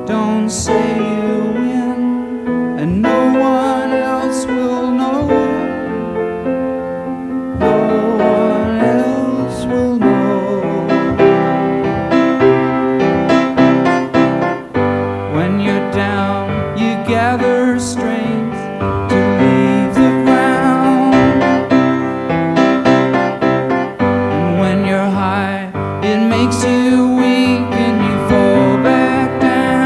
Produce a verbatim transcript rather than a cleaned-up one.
Don't say you win, and no one else will know. No one else will know. When you're down